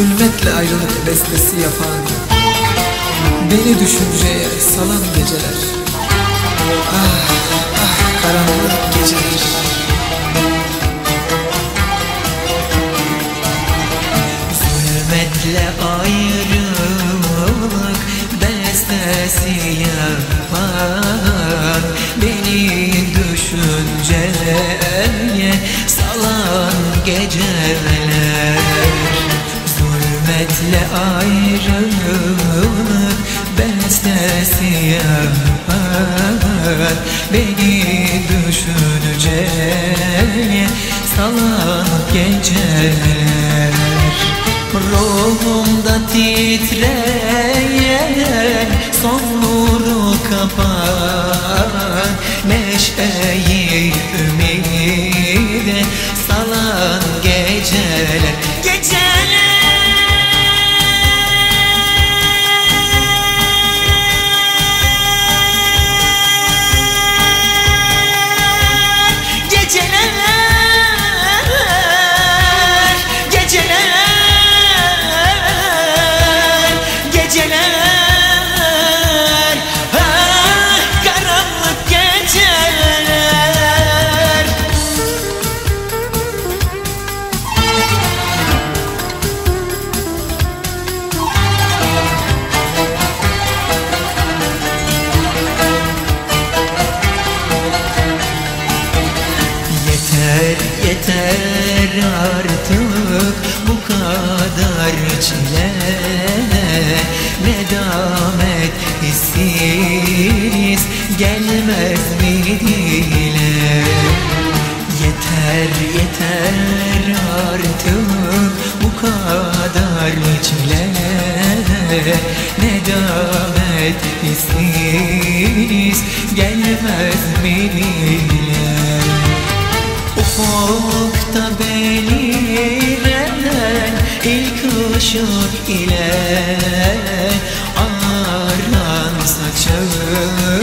Zulmetle ayrılık bestesi yapan, beni düşünceye salan geceler. Ah ah karanlık geceler. Zulmetle ayrılık bestesi yapan, beni düşünceye salan geceler. Zulmetle ayrılık bestesi yapan, beni düşünceye salan geceler. Ruhumda titreyen son nuru kapan, neşeyi ümide salan geceler. Geceler yeter artık bu kadar çile, nedamet hissiz gelmez mi dile? Yeter artık bu kadar çile, nedamet hissiz gelmez mi dile? Ufukta beliren ilk ışık ile aran saçım